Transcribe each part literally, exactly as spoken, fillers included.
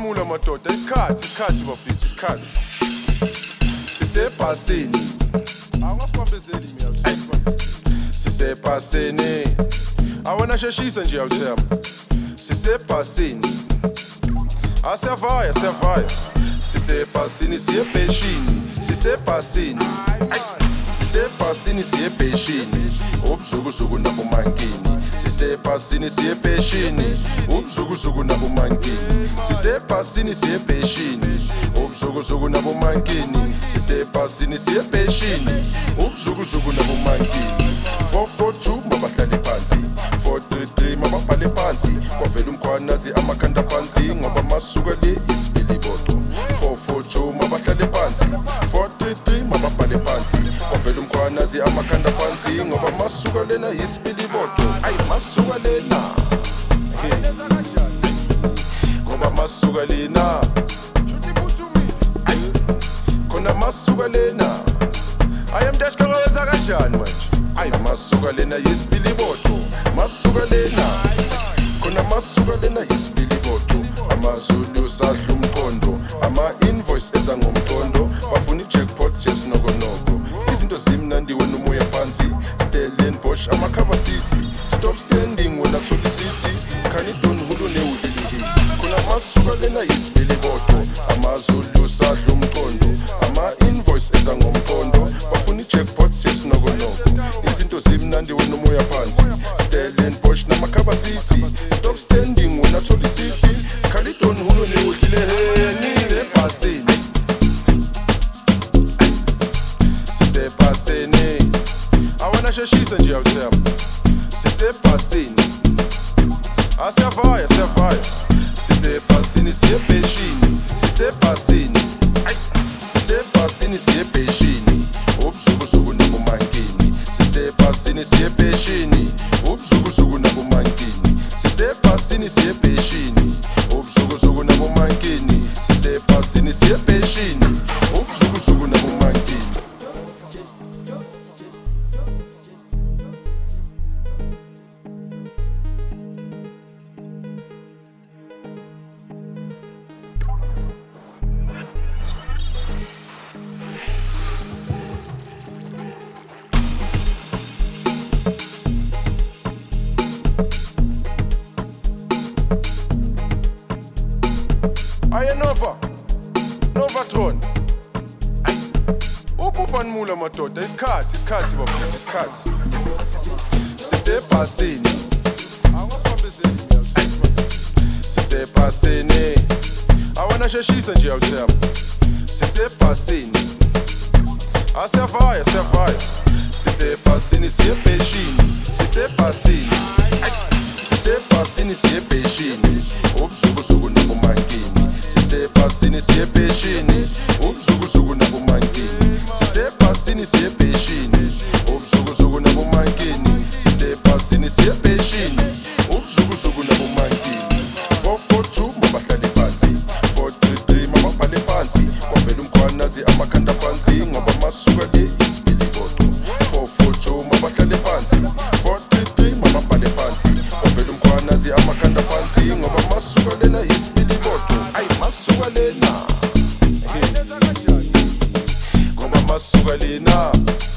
Mula madoda, isikhathi, isikhathi bafethu, isikhathi. Sisebhasini. Awungasibambezeli mina, awusibambezeli. Sisebhasini. Awona sheshisa nje awuthema. Sisebhasini. Asiyavaya, siyavaya. Sisebhasini siyebheshini. Sisebhasini. Sisebhasini siyebheshini. Ubuzukuzuku nabomankini. Sisebhasini siyebheshini. Ubuzukuzuku nabomankini. Sisebhasini siyebheshini. Ubuzukuzuku nabomankini. Sisebhasini siyebheshini. Ubuzukuzuku nabomankini. four four two mabahlale phansi. four three three mababhale phansi. Kwavela umkhwanazi amakhanda phansi ngoba masuka le isibiliboto. four four two mabahlale phansi. four three three mababhale phansi. Kwavela umkhwanazi amakhanda phansi ngoba masuka lena isibiliboto. Ay masuka lena. Ngoba masuka lena. Khona masuka lena. I am dash kawenza kanjani manje? Ay masuka lena yisibiliboto. Masuka lena. Khona masuka lena yisibiliboto. AmaZulu sadla umqondo. Ama invoice eza ngomqondo. Bafuna i-jackpot yes noko noko. Izinto zimnandi wena umoya phansi. Stellenbosch amakhava city. Stop standing wena thola city. Khani don hulu neudliliki. Khona masuka lena yisibiliboto. AmaZulu sadla umqondo. Ama invoice eza ngomqondo. Bafuna i-jackpot yes noko noko. Izinto zimnandi wena umoya phansi. Stellenbosch namakhava city. Stop standing wena thola city. Khani don hulu neudliliki. Sisebhasini. Sisebhasini. Awona sheshisa nje awuthema. Sisebhasini. Asiyavaya, siyavaya. Sisebhasini siyebheshini. Sisebhasini. Sisebhasini siyebheshini. Ubuzukuzuku nabomankini. Sisebhasini siyebheshini. Ubuzukuzuku nabomankini. Sisebhasini siyebheshini. Ubuzukuzuku nabomankini. Sisebhasini siyebheshini. Ubuzukuzuku nabomankini. Aye Nova, Novatron. Ay, ubuvan Mula madoda, isikhathi, isikhathi bafethu, isikhathi. Sisebhasini. Awungasibambezeli mina, awusibambezeli. Sisebhasini. Awona sheshisa nje awuthema. Sisebhasini. Asiyavaya, siyavaya. Sisebhasini siyebheshini. Sisebhasini. Sisebhasini siyebheshini. Ubuzukuzuku nabomankini. Sisebhasini siyebheshini. Ubuzukuzuku nabomankini. Sisebhasini siyebheshini. Ubuzukuzuku nabomankini. Sisebhasini siyebheshini. Ubuzukuzuku nabomankini. four four two mabahlale phansi. four three three mababhale phansi. Kwavela umkhwanazi amakhanda phansi ngoba masuka le isibiliboto. four four two mabahlale phansi. four three three mababhale phansi. Kwavela umkhwanazi amakhanda phansi ngoba masuka lena isibiliboto. Ay masuka lena. Ngoba masuka lena.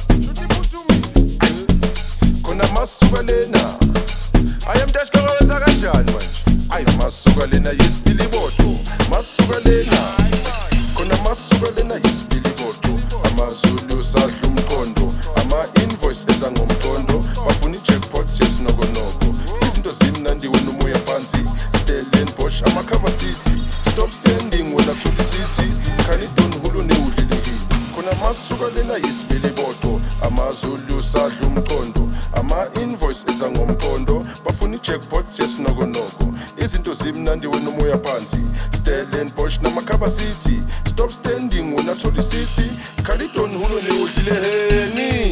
Khona masuka lena. I am dash kawenza kanjani manje? Ay masuka lena yisibiliboto. Masuka lena. Khona masuka lena yisibiliboto. AmaZulu sadla umqondo. Ama invoice eza ngomqondo. Bafuna i-jackpot yes noko noko. Izinto zimnandi wena umoya phansi. Stellenbosch amakhava city. Stop standing wena thola city. Khani don hulu neudliliki. Khona masuka lena yisibiliboto. AmaZulu sadla umqondo. Ama invoice eza ngomqondo. Bafuna i-jackpot yes noko noko. Izinto zimnandi wena umoya phansi. Stellenbosch namakhava city. Stop standing wena thola city. Khani don hulu neudliliki.